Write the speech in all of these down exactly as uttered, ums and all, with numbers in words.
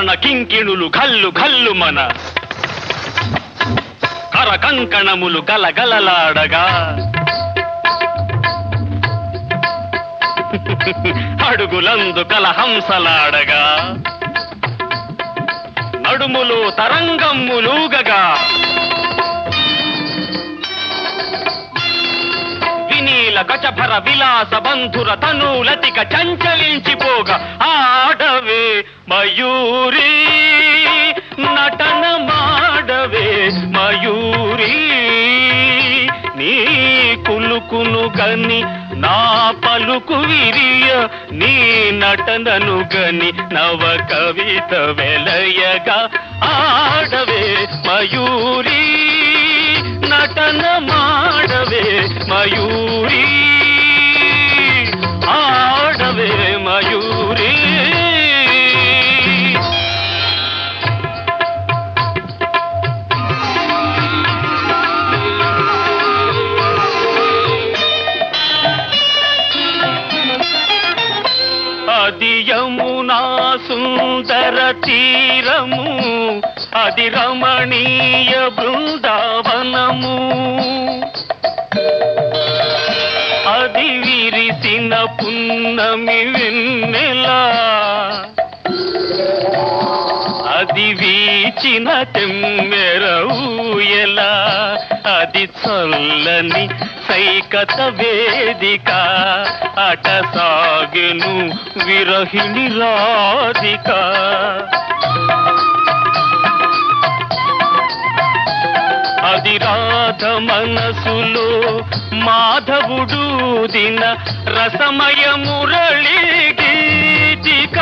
కరణ కింకిణులు గల్లు గల్లు మన కర కంకణములు గలగలలాడగా అడుగులందు కలహంసలాడగా నడుములు తరంగమ్ములూగగా వినీల గజభర విలాస బంధుర తనూలతిక చంచలించిపోగా ఆడవే మయూరి నటన మాడవే మయూరి నీ కులుకును గని నా పలుకు విరియ నీ నటనను గని నవ కవిత వెలయగా ఆడవే మయూరి నటన మాడవే మయూరి ఆడవే మయూరి అది యమునా సుందర తీరము అది రమణీయ బృందావనము అది విరిసిన పున్నమి వెన్నెల అది వీచిన తెమ్మెర ఊయల అది చల్లని సైకత వేదిక అట సాగెను విరహిణి రాధిక అది రాధ మనసులో మాధవుడు దిన రసమయ మురళి గీతిక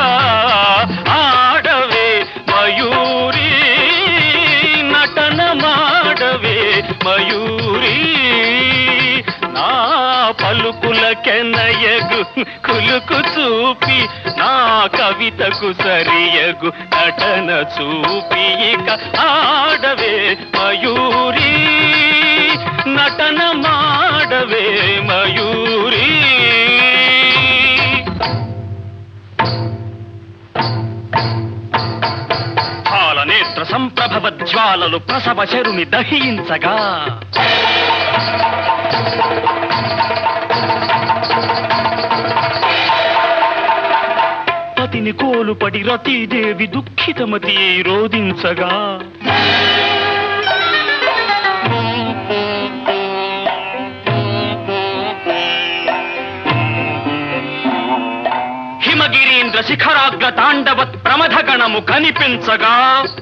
ఆడవే మయూరి నటన మాడవే మయూరి నా పలుకుల కెనయగు కులుకు చూపి నా కవితకు సరియగు నటన చూపి ఇక ఆడవే మయూరి నటన మాడవే మయూరి పాలనేత్ర సంప్రభవ జ్వాలలు ప్రసవ శరుని దహించగా పతిని కోలుపడి రతీదేవి దుఃఖితమతి రోధించగా హిమగిరీంద్ర శిఖరాగ్ర తాండవత్ ప్రమథగణము కనిపించగా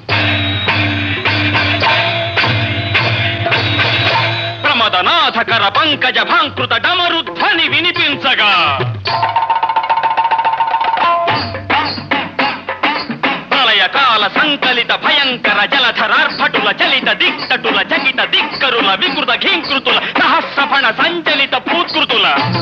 ప్రమదనాథకర పంకజ భాంకృత డమరుధ్వని వినిపించగా ప్రళయకాల సంకలిత భయంకర జలధరార్భటుల చలిత దిక్కటుల చకిత దిక్కరుల వికృత ఘీంకృతుల సహస్రఫణ సంచలిత పూత్కృతుల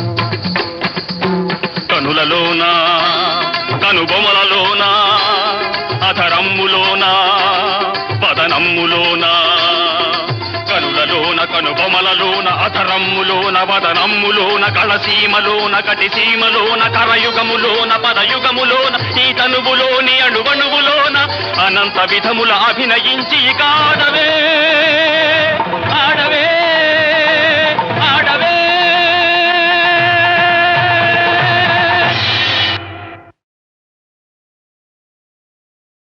కనులలోన కనుబొమలలోన అధరమ్ములోన వదనమ్ములోన కనులలోన కనుబొమలలోన అధరమ్ములోన వదనమ్ములోన కళసీమలోన కటిసీమలోన కరయుగములోన పదయుగములోన ఈ తనువులోని అణువణువులోన అనంత విధముల అభినయించి ఆడవే ఆడవే